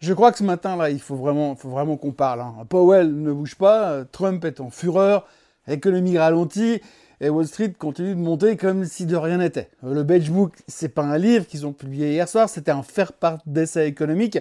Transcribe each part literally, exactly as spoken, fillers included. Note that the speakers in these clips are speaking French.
Je crois que ce matin-là, il faut vraiment, faut vraiment qu'on parle. Hein. Powell ne bouge pas, Trump est en fureur, l'économie ralentit, et Wall Street continue de monter comme si de rien n'était. Le Beige Book, c'est pas un livre qu'ils ont publié hier soir, c'était un faire-part d'essai économique.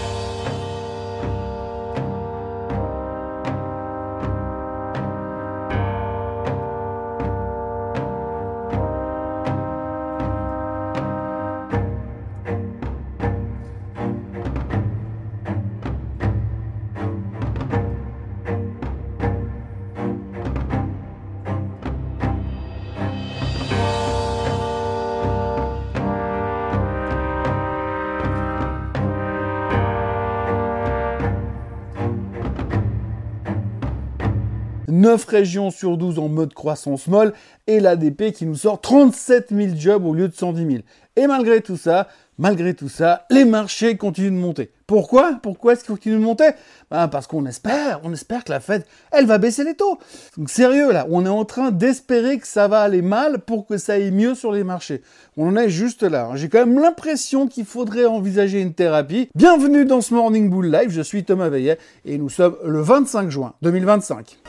neuf régions sur douze en mode croissance molle et l'A D P qui nous sort trente-sept mille jobs au lieu de cent dix mille. Et malgré tout ça, malgré tout ça, les marchés continuent de monter. Pourquoi Pourquoi est-ce qu'ils continuent de monter ben Parce qu'on espère, on espère que la Fed, elle va baisser les taux. Donc sérieux là, on est en train d'espérer que ça va aller mal pour que ça aille mieux sur les marchés. On en est juste là. J'ai quand même l'impression qu'il faudrait envisager une thérapie. Bienvenue dans ce Morning Bull Live, je suis Thomas Veillet et nous sommes le vingt-cinq juin deux mille vingt-cinq.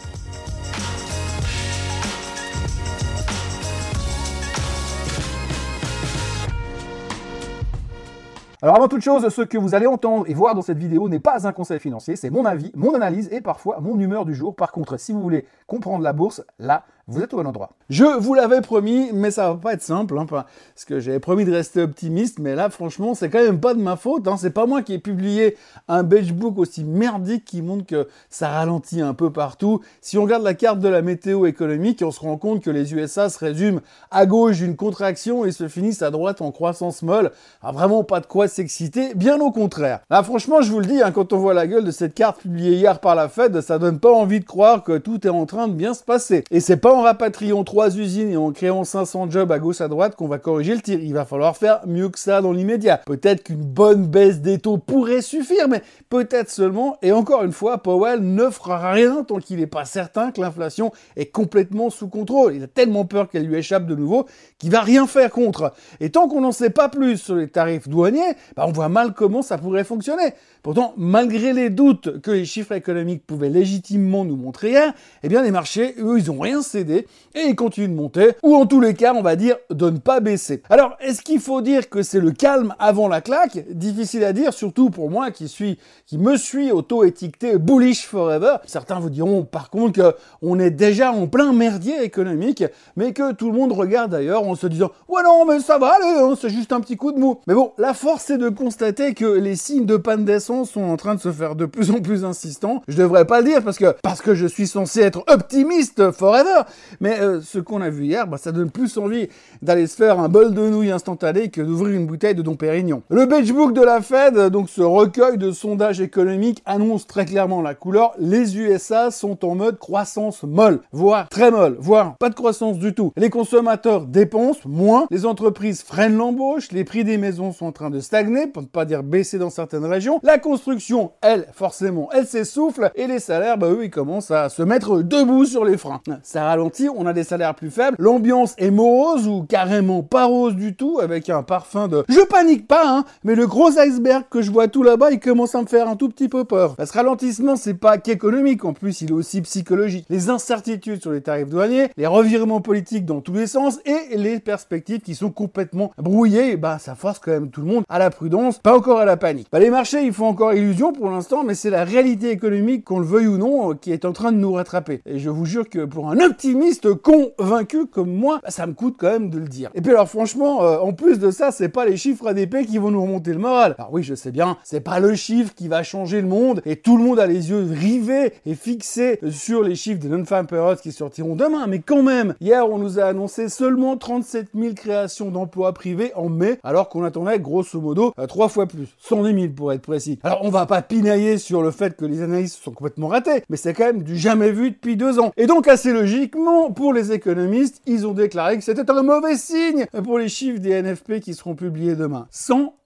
Alors avant toute chose, ce que vous allez entendre et voir dans cette vidéo n'est pas un conseil financier, c'est mon avis, mon analyse et parfois mon humeur du jour. Par contre, si vous voulez comprendre la bourse, là, vous êtes au bon endroit. Je vous l'avais promis, mais ça va pas être simple, hein, parce que j'avais promis de rester optimiste, mais là, franchement, c'est quand même pas de ma faute, hein, c'est pas moi qui ai publié un Beige Book aussi merdique qui montre que ça ralentit un peu partout. Si on regarde la carte de la météo économique, on se rend compte que les U S A se résument à gauche d'une contraction et se finissent à droite en croissance molle. Ah, vraiment pas de quoi s'exciter, bien au contraire. Là, franchement, je vous le dis, hein, quand on voit la gueule de cette carte publiée hier par la Fed, ça donne pas envie de croire que tout est en train de bien se passer. Et c'est pas en rapatriant trois usines et en créant cinq cents jobs à gauche à droite qu'on va corriger le tir. Il va falloir faire mieux que ça dans l'immédiat. Peut-être qu'une bonne baisse des taux pourrait suffire, mais peut-être seulement. Et encore une fois, Powell ne fera rien tant qu'il n'est pas certain que l'inflation est complètement sous contrôle. Il a tellement peur qu'elle lui échappe de nouveau qu'il va rien faire contre. Et tant qu'on n'en sait pas plus sur les tarifs douaniers, bah on voit mal comment ça pourrait fonctionner. Pourtant, malgré les doutes que les chiffres économiques pouvaient légitimement nous montrer hier, eh bien les marchés, eux, ils ont rien cédé et ils continuent de monter, ou en tous les cas, on va dire, de ne pas baisser. Alors, est-ce qu'il faut dire que c'est le calme avant la claque? Difficile à dire, surtout pour moi qui suis, qui me suis auto-étiqueté bullish forever. Certains vous diront, par contre, qu'on est déjà en plein merdier économique, mais que tout le monde regarde ailleurs en se disant, ouais non, mais ça va aller, hein, c'est juste un petit coup de mou. Mais bon, la force est de constater que les signes de panne d'essence sont en train de se faire de plus en plus insistants. Je devrais pas le dire parce que parce que je suis censé être optimiste forever, mais euh, ce qu'on a vu hier, bah, ça donne plus envie d'aller se faire un bol de nouilles instantané que d'ouvrir une bouteille de Dom Pérignon. Le Beige Book de la Fed, donc ce recueil de sondages économiques, annonce très clairement la couleur. Les U S A sont en mode croissance molle, voire très molle, voire pas de croissance du tout. Les consommateurs dépensent moins, les entreprises freinent l'embauche, les prix des maisons sont en train de stagner, pour ne pas dire baisser dans certaines régions. La construction, elle, forcément, elle s'essouffle et les salaires, bah eux, ils commencent à se mettre debout sur les freins. Ça ralentit, on a des salaires plus faibles, l'ambiance est morose ou carrément pas rose du tout, avec un parfum de « je panique pas, hein, mais le gros iceberg que je vois tout là-bas, il commence à me faire un tout petit peu peur. » Ce ralentissement, c'est pas qu'économique, en plus, il est aussi psychologique. Les incertitudes sur les tarifs douaniers, les revirements politiques dans tous les sens et les perspectives qui sont complètement brouillées, bah ça force quand même tout le monde à la prudence, pas encore à la panique. Bah, les marchés, ils font encore illusion pour l'instant, mais c'est la réalité économique, qu'on le veuille ou non, qui est en train de nous rattraper. Et je vous jure que pour un optimiste convaincu comme moi, bah, ça me coûte quand même de le dire. Et puis alors franchement, euh, en plus de ça, c'est pas les chiffres A D P qui vont nous remonter le moral. Alors oui, je sais bien, c'est pas le chiffre qui va changer le monde, et tout le monde a les yeux rivés et fixés sur les chiffres des non-farm payrolls qui sortiront demain, mais quand même, hier on nous a annoncé seulement trente-sept mille créations d'emplois privés en mai, alors qu'on attendait grosso modo euh, trois fois plus, cent dix mille pour être précis. Alors on va pas pinailler sur le fait que les analyses sont complètement ratées, mais c'est quand même du jamais vu depuis deux ans. Et donc assez logiquement, pour les économistes, ils ont déclaré que c'était un mauvais signe pour les chiffres des N F P qui seront publiés demain. Sans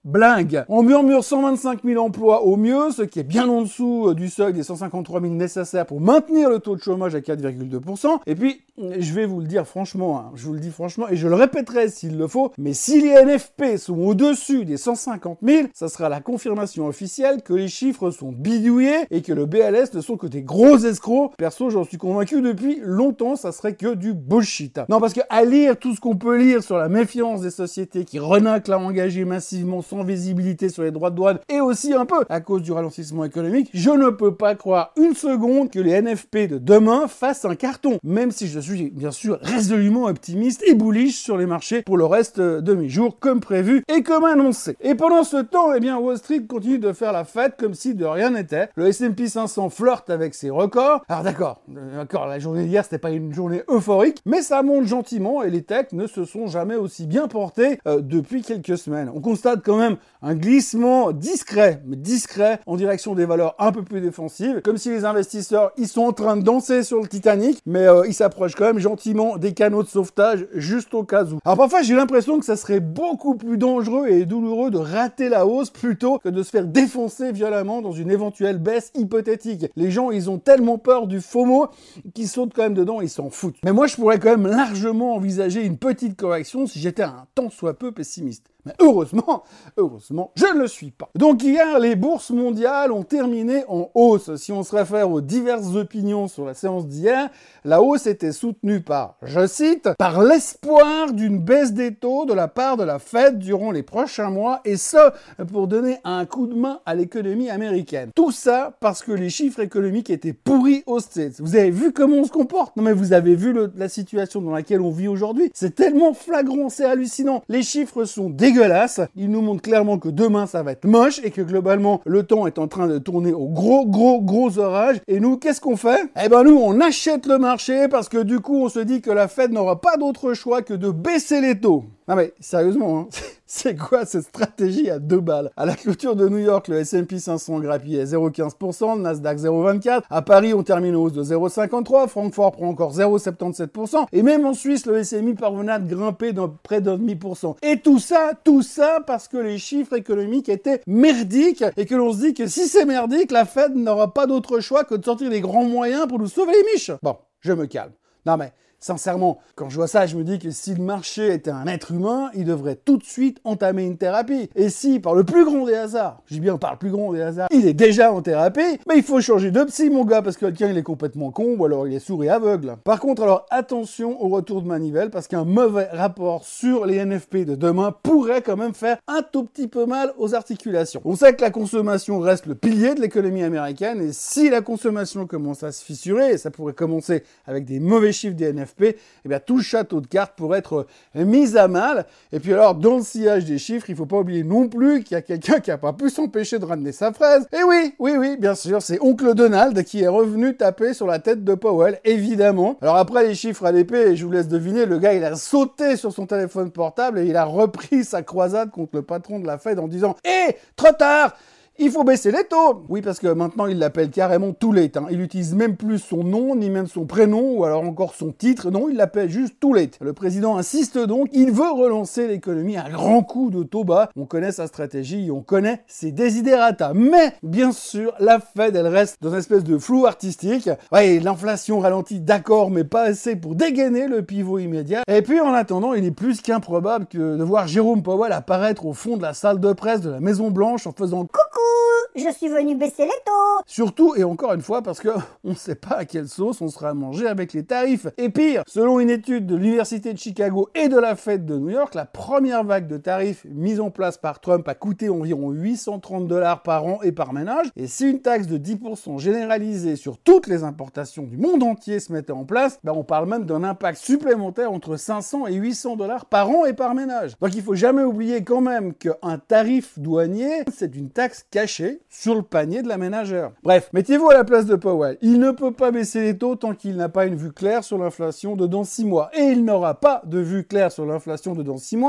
blingue. On murmure cent vingt-cinq mille emplois au mieux, ce qui est bien en dessous du seuil des cent cinquante-trois mille nécessaires pour maintenir le taux de chômage à quatre virgule deux pour cent. Et puis, je vais vous le dire franchement, hein, je vous le dis franchement, et je le répéterai s'il le faut, mais si les N F P sont au-dessus des cent cinquante mille, ça sera la confirmation officielle que les chiffres sont bidouillés et que le B L S ne sont que des gros escrocs. Perso, j'en suis convaincu depuis longtemps, ça serait que du bullshit. Non, parce que à lire tout ce qu'on peut lire sur la méfiance des sociétés qui renaclent à engager massivement sans visibilité sur les droits de douane et aussi un peu à cause du ralentissement économique, je ne peux pas croire une seconde que les N F P de demain fassent un carton, même si je suis bien sûr résolument optimiste et bullish sur les marchés pour le reste de mes jours comme prévu et comme annoncé. Et pendant ce temps, eh bien Wall Street continue de faire la fête comme si de rien n'était. Le S and P cinq cents flirte avec ses records. Alors d'accord, d'accord, la journée d'hier c'était pas une journée euphorique, mais ça monte gentiment et les techs ne se sont jamais aussi bien portés euh, depuis quelques semaines. On constate quand même un glissement discret, mais discret, en direction des valeurs un peu plus défensives, comme si les investisseurs, ils sont en train de danser sur le Titanic, mais euh, ils s'approchent quand même gentiment des canaux de sauvetage, juste au cas où. Alors parfois, j'ai l'impression que ça serait beaucoup plus dangereux et douloureux de rater la hausse plutôt que de se faire défoncer violemment dans une éventuelle baisse hypothétique. Les gens, ils ont tellement peur du FOMO qu'ils sautent quand même dedans, ils s'en foutent. Mais moi, je pourrais quand même largement envisager une petite correction si j'étais un tant soit peu pessimiste. Mais heureusement, heureusement, je ne le suis pas. Donc hier, les bourses mondiales ont terminé en hausse. Si on se réfère aux diverses opinions sur la séance d'hier, la hausse était soutenue par, je cite, par l'espoir d'une baisse des taux de la part de la Fed durant les prochains mois, et ce, pour donner un coup de main à l'économie américaine. Tout ça parce que les chiffres économiques étaient pourris aux States. Vous avez vu comment on se comporte? Non mais vous avez vu le, la situation dans laquelle on vit aujourd'hui? C'est tellement flagrant, c'est hallucinant. Les chiffres sont dégueulasses. Il nous montre clairement que demain ça va être moche et que globalement le temps est en train de tourner au gros gros gros orage. Et nous, qu'est-ce qu'on fait? Eh ben nous, on achète le marché parce que du coup on se dit que la Fed n'aura pas d'autre choix que de baisser les taux. Non mais sérieusement, hein, c'est quoi cette stratégie à deux balles? À la clôture de New York, le S and P cinq cents grappillait zéro virgule quinze pour cent, le Nasdaq zéro virgule vingt-quatre pour cent, à Paris on termine en hausse de zéro virgule cinquante-trois pour cent, Francfort prend encore zéro virgule soixante-dix-sept pour cent, et même en Suisse, le S M I parvenait à grimper de près d'un demi pour cent. Et tout ça, tout ça parce que les chiffres économiques étaient merdiques, et que l'on se dit que si c'est merdique, la Fed n'aura pas d'autre choix que de sortir les grands moyens pour nous sauver les miches. Bon, je me calme. Non mais... sincèrement, quand je vois ça, je me dis que si le marché était un être humain, il devrait tout de suite entamer une thérapie. Et si, par le plus grand des hasards, je dis bien par le plus grand des hasards, il est déjà en thérapie, mais il faut changer de psy, mon gars, parce que le tien, il est complètement con, ou alors il est sourd et aveugle. Par contre, alors attention au retour de manivelle, parce qu'un mauvais rapport sur les N F P de demain pourrait quand même faire un tout petit peu mal aux articulations. On sait que la consommation reste le pilier de l'économie américaine, et si la consommation commence à se fissurer, et ça pourrait commencer avec des mauvais chiffres des N F P, eh bien, tout le château de cartes pourrait être mis à mal. Et puis alors, dans le sillage des chiffres, il faut pas oublier non plus qu'il y a quelqu'un qui a pas pu s'empêcher de ramener sa fraise. Et oui, oui, oui, bien sûr, c'est Oncle Donald qui est revenu taper sur la tête de Powell, évidemment. Alors après les chiffres à l'épée, je vous laisse deviner, le gars, il a sauté sur son téléphone portable et il a repris sa croisade contre le patron de la Fed en disant « Hé, trop tard !» Il faut baisser les taux. Oui, parce que maintenant, il l'appelle carrément too late. Hein. Il utilise même plus son nom, ni même son prénom, ou alors encore son titre. Non, il l'appelle juste too late. Le président insiste donc. Il veut relancer l'économie à grands coups de taux bas. On connaît sa stratégie et on connaît ses desiderata. Mais, bien sûr, la Fed, elle reste dans une espèce de flou artistique. Ouais, l'inflation ralentit, d'accord, mais pas assez pour dégainer le pivot immédiat. Et puis, en attendant, il est plus qu'improbable que de voir Jérôme Powell apparaître au fond de la salle de presse de la Maison-Blanche en faisant « Coucou !» Je suis venu baisser les taux. Surtout, et encore une fois, parce que on ne sait pas à quelle sauce on sera mangé avec les tarifs. Et pire, selon une étude de l'Université de Chicago et de la Fed de New York, la première vague de tarifs mise en place par Trump a coûté environ huit cent trente dollars par an et par ménage. Et si une taxe de dix pour cent généralisée sur toutes les importations du monde entier se mettait en place, ben on parle même d'un impact supplémentaire entre cinq cents et huit cents dollars par an et par ménage. Donc il faut jamais oublier quand même qu'un tarif douanier, c'est une taxe cachée sur le panier de la ménagère. Bref, mettez-vous à la place de Powell. Il ne peut pas baisser les taux tant qu'il n'a pas une vue claire sur l'inflation de dans six mois. Et il n'aura pas de vue claire sur l'inflation de dans six mois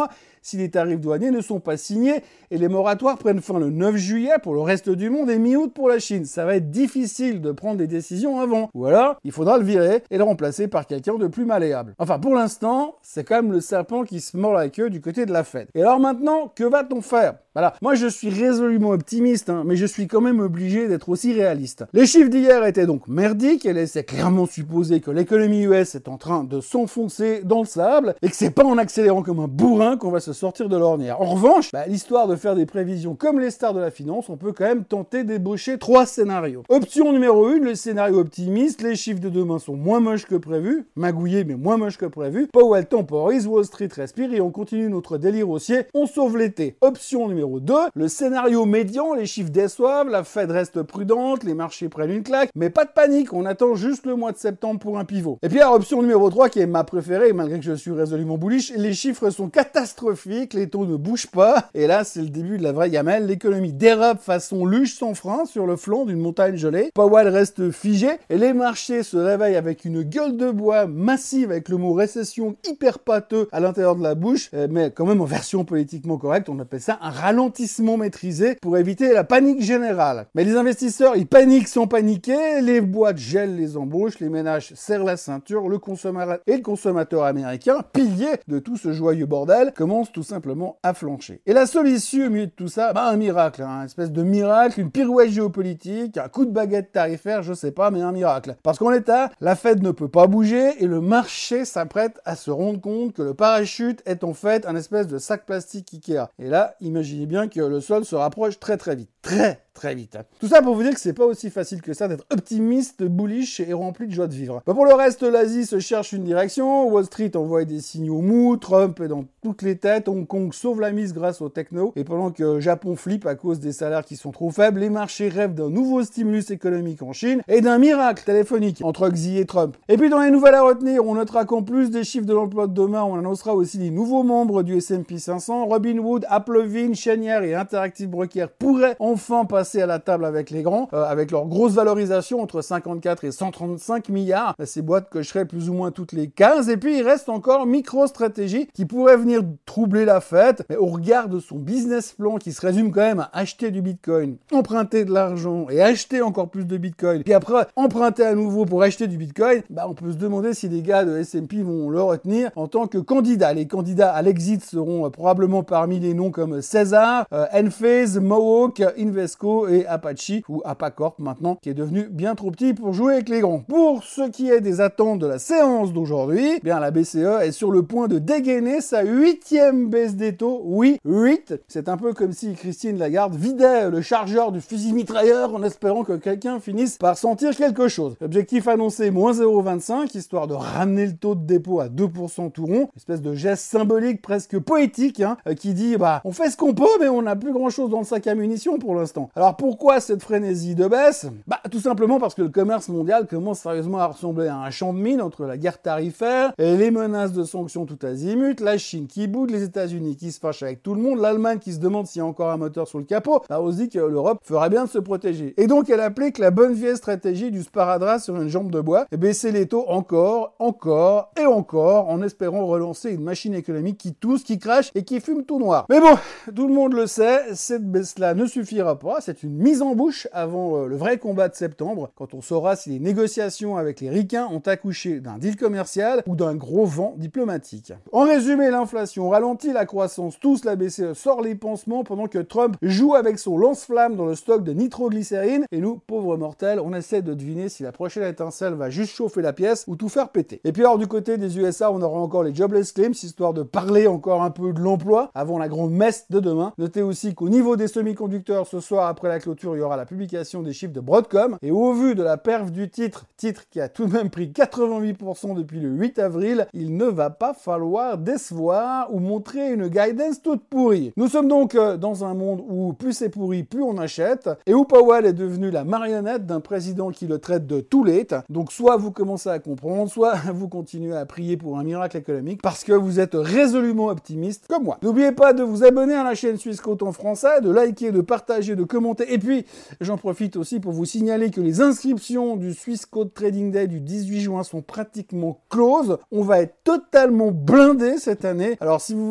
si les tarifs douaniers ne sont pas signés et les moratoires prennent fin le neuf juillet pour le reste du monde et mi-août pour la Chine. Ça va être difficile de prendre des décisions avant. Ou alors, il faudra le virer et le remplacer par quelqu'un de plus malléable. Enfin, pour l'instant, c'est quand même le serpent qui se mord la queue du côté de la Fed. Et alors maintenant, que va-t-on faire? Voilà. Moi, je suis résolument optimiste, hein, mais je suis quand même obligé d'être aussi réaliste. Les chiffres d'hier étaient donc merdiques et laissaient clairement supposer que l'économie U S est en train de s'enfoncer dans le sable et que c'est pas en accélérant comme un bourrin qu'on va se sortir de l'ornière. En revanche, bah, l'histoire de faire des prévisions comme les stars de la finance, on peut quand même tenter d'ébaucher trois scénarios. Option numéro une, le scénario optimiste, les chiffres de demain sont moins moches que prévu, magouillés mais moins moches que prévu. Powell temporise, Wall Street respire et on continue notre délire haussier, on sauve l'été. Option numéro deux, le scénario médian, les chiffres déçoivent, la Fed reste prudente, les marchés prennent une claque, mais pas de panique, on attend juste le mois de septembre pour un pivot. Et puis la option numéro trois, qui est ma préférée, malgré que je suis résolument bullish, les chiffres sont catastrophiques, les taux ne bougent pas, et là c'est le début de la vraie gamelle, l'économie dérape façon luge sans frein sur le flanc d'une montagne gelée, Powell reste figé, et les marchés se réveillent avec une gueule de bois massive, avec le mot récession hyper pâteux à l'intérieur de la bouche, mais quand même en version politiquement correcte, on appelle ça un ralentissement maîtrisé pour éviter la panique générale. Mais les investisseurs, ils paniquent sans paniquer, les boîtes gèlent les embauches, les ménages serrent la ceinture, le consommateur et le consommateur américain, pilier de tout ce joyeux bordel, commence tout simplement à flancher. Et la seule issue au milieu de tout ça, bah un miracle, hein, une espèce de miracle, une pirouette géopolitique, un coup de baguette tarifaire, je sais pas, mais un miracle. Parce qu'en l'état, la Fed ne peut pas bouger et le marché s'apprête à se rendre compte que le parachute est en fait un espèce de sac plastique Ikea. Et là, imaginez bien que le sol se rapproche très très vite. Très très vite. Tout ça pour vous dire que c'est pas aussi facile que ça d'être optimiste, bullish et rempli de joie de vivre. Bah pour le reste, l'Asie se cherche une direction, Wall Street envoie des signaux mous, Trump est dans toutes les têtes, Hong Kong sauve la mise grâce au techno, et pendant que Japon flippe à cause des salaires qui sont trop faibles, les marchés rêvent d'un nouveau stimulus économique en Chine et d'un miracle téléphonique entre Xi et Trump. Et puis dans les nouvelles à retenir, on notera qu'en plus des chiffres de l'emploi de demain, on annoncera aussi les nouveaux membres du S and P cinq cents, Robinhood, Applevin, Cheniere et Interactive Brokers pourraient enfin passer à la table avec les grands, euh, avec leur grosse valorisation entre cinquante-quatre et cent trente-cinq milliards. Ces boîtes cocheraient plus ou moins toutes les quinze. Et puis il reste encore MicroStrategy qui pourrait venir troubler la fête, mais au regard de son business plan qui se résume quand même à acheter du Bitcoin, emprunter de l'argent et acheter encore plus de Bitcoin, puis après emprunter à nouveau pour acheter du Bitcoin, bah on peut se demander si les gars de S and P vont le retenir en tant que candidat. Les candidats à l'exit seront euh, probablement parmi les noms comme César, euh, Enphase, Mohawk, Invesco et Apache, ou Apacorp maintenant, qui est devenu bien trop petit pour jouer avec les grands. Pour ce qui est des attentes de la séance d'aujourd'hui, eh bien la B C E est sur le point de dégainer sa huitième baisse des taux. Oui, huit. C'est un peu comme si Christine Lagarde vidait le chargeur du fusil mitrailleur en espérant que quelqu'un finisse par sentir quelque chose. L'objectif annoncé, moins zéro virgule vingt-cinq, histoire de ramener le taux de dépôt à deux pour cent tout rond. Espèce de geste symbolique presque poétique, hein, qui dit, bah, on fait ce qu'on peut, mais on n'a plus grand chose dans le sac à munitions pour l'instant. Alors pourquoi cette frénésie de baisse? Bah, tout simplement parce que le commerce mondial commence sérieusement à ressembler à un champ de mine entre la guerre tarifaire et les menaces de sanctions tout azimut, la Chine qui boude, les États-Unis qui se fâchent avec tout le monde, l'Allemagne qui se demande s'il y a encore un moteur sur le capot. Bah, on se dit que l'Europe ferait bien de se protéger. Et donc, elle applique la bonne vieille stratégie du sparadrap sur une jambe de bois et baisser les taux encore, encore et encore en espérant relancer une machine économique qui tousse, qui crache et qui fume tout noir. Mais bon, tout le monde le sait, cette baisse-là ne suffira pas. C'est une mise en bouche avant euh, le vrai combat de septembre, quand on saura si les négociations avec les ricains ont accouché d'un deal commercial ou d'un gros vent diplomatique. En résumé, l'inflation ralentit la croissance, tous la B C E sort les pansements pendant que Trump joue avec son lance-flamme dans le stock de nitroglycérine et nous, pauvres mortels, on essaie de deviner si la prochaine étincelle va juste chauffer la pièce ou tout faire péter. Et puis alors du côté des U S A, on aura encore les jobless claims, histoire de parler encore un peu de l'emploi avant la grande messe de demain. Notez aussi qu'au niveau des semi-conducteurs, ce soir après la clôture, il y aura la publication des chiffres de Broadcom et au vu de la perf du titre, titre qui a tout de même pris quatre-vingt-huit pour cent depuis le huit avril, il ne va pas falloir décevoir ou montrer une guidance toute pourrie. Nous sommes donc euh, dans un monde où plus c'est pourri, plus on achète et où Powell est devenu la marionnette d'un président qui le traite de too late. Donc soit vous commencez à comprendre, soit vous continuez à prier pour un miracle économique parce que vous êtes résolument optimiste comme moi. N'oubliez pas de vous abonner à la chaîne Swissquote en français, de liker, de partager, de commenter et puis j'en profite aussi pour vous signaler que les inscriptions du Swissquote Trading Day du dix-huit juin sont pratiquement closes. On va être totalement blindé cette année. Alors si vous voulez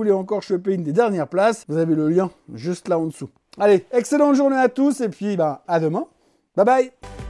voulez encore choper une des dernières places, vous avez le lien juste là en dessous. Allez, excellente journée à tous et puis ben, à demain. Bye bye.